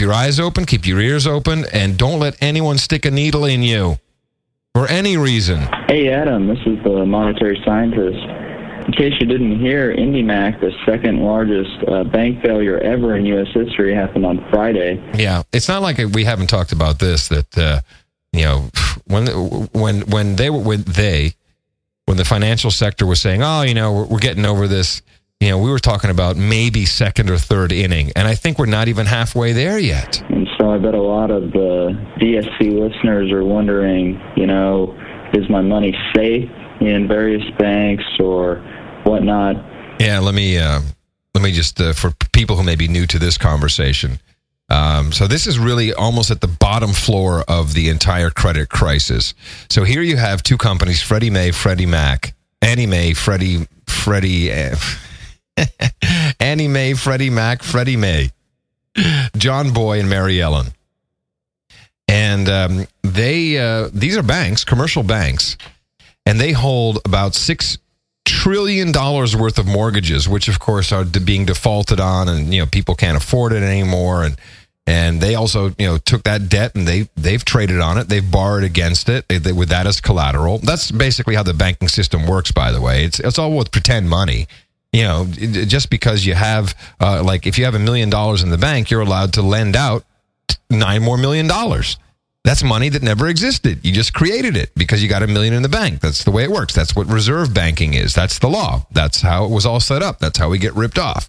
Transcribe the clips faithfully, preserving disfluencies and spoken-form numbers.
your eyes open, keep your ears open, and don't let anyone stick a needle in you for any reason. Hey, Adam, this is the monetary scientist. In case you didn't hear, IndyMac, the second largest uh, bank failure ever in U S history, happened on Friday. Yeah, it's not like we haven't talked about this, that, uh, you know, when when when they were, when they, when the financial sector was saying, oh, you know, we're, we're getting over this, you know, we were talking about maybe second or third inning, and I think we're not even halfway there yet. And so I bet a lot of the D S C listeners are wondering, you know, is my money safe in various banks or whatnot? Yeah, let me uh, let me just, uh, for people who may be new to this conversation, um, so this is really almost at the bottom floor of the entire credit crisis. So here you have two companies, Freddie Mae, Freddie Mac, Annie Mae, Freddie, Freddie, uh, Annie Mae, Freddie Mac, Freddie Mae, John Boy, and Mary Ellen. And um, they, uh, these are banks, commercial banks, and they hold about six trillion dollars worth of mortgages, which of course are being defaulted on, and you know people can't afford it anymore. And and they also you know took that debt and they they've traded on it, they've borrowed against it they, they, with that as collateral. That's basically how the banking system works. By the way, it's it's all with pretend money. You know, just because you have uh, like if you have a million dollars in the bank, you're allowed to lend out nine more million dollars. That's money that never existed. You just created it because you got a million in the bank. That's the way it works. That's what reserve banking is. That's the law. That's how it was all set up. That's how we get ripped off.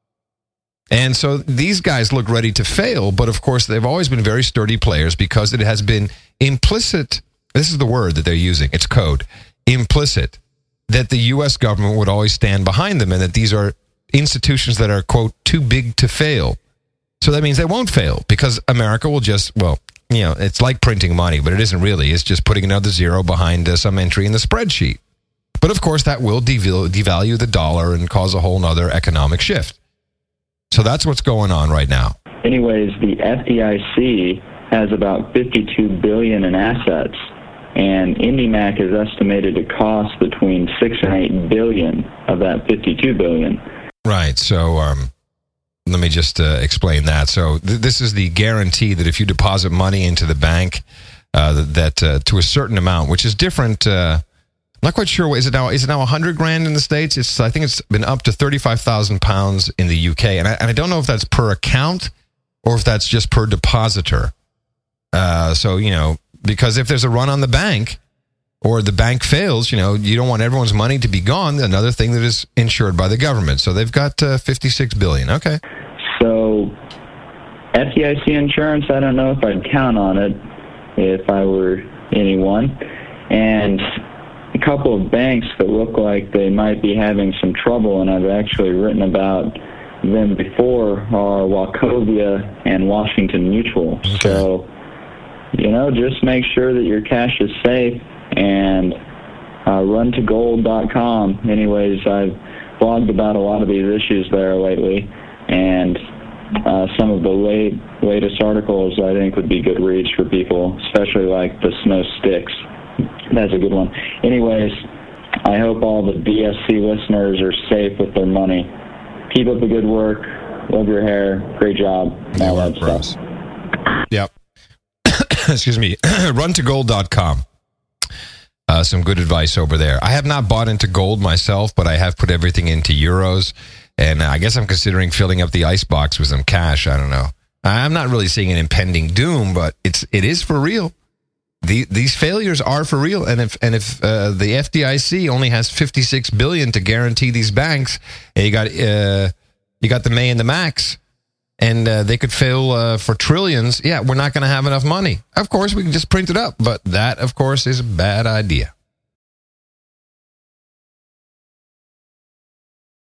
And so these guys look ready to fail, but of course they've always been very sturdy players because it has been implicit. This is the word that they're using. It's code. Implicit. That the U S government would always stand behind them and that these are institutions that are, quote, too big to fail. So that means they won't fail because America will just, well, you know, it's like printing money, but it isn't really. It's just putting another zero behind uh, some entry in the spreadsheet. But of course, that will deval- devalue the dollar and cause a whole nother economic shift. So that's what's going on right now. Anyways, the F D I C has about fifty-two billion dollars in assets, and IndyMac is estimated to cost between six and eight billion dollars of that fifty-two billion dollars. Right. So, um, let me just uh, explain that. So th- this is the guarantee that if you deposit money into the bank, uh, that uh, to a certain amount, which is different. Uh, I'm not quite sure. What, is it now? Is it now a hundred grand in the States? It's I think it's been up to thirty-five thousand pounds in the U K, and I, and I don't know if that's per account or if that's just per depositor. Uh, so you know, because if there's a run on the bank or the bank fails, you know, you don't want everyone's money to be gone. Another thing that is insured by the government. So they've got uh, fifty-six billion dollars. Okay. So F D I C insurance, I don't know if I'd count on it if I were anyone. And a couple of banks that look like they might be having some trouble, and I've actually written about them before, are Wachovia and Washington Mutual. Okay. So, you know, just make sure that your cash is safe. And uh, run to gold dot com. Anyways, I've blogged about a lot of these issues there lately, and uh, some of the late, latest articles I think would be good reads for people, especially like the Snow Sticks. That's a good one. Anyways, I hope all the D S C listeners are safe with their money. Keep up the good work. Love your hair. Great job. All that stuff. Yep. Excuse me. run to gold dot com. Uh, some good advice over there. I have not bought into gold myself, but I have put everything into euros, and I guess I'm considering filling up the icebox with some cash. I don't know. I'm not really seeing an impending doom, but it's it is for real. The, these failures are for real, and if and if uh, the F D I C only has fifty-six billion dollars to guarantee these banks, and you got uh, you got the May and the Max, and uh, they could fail uh, for trillions. Yeah, we're not going to have enough money. Of course, we can just print it up, but that, of course, is a bad idea.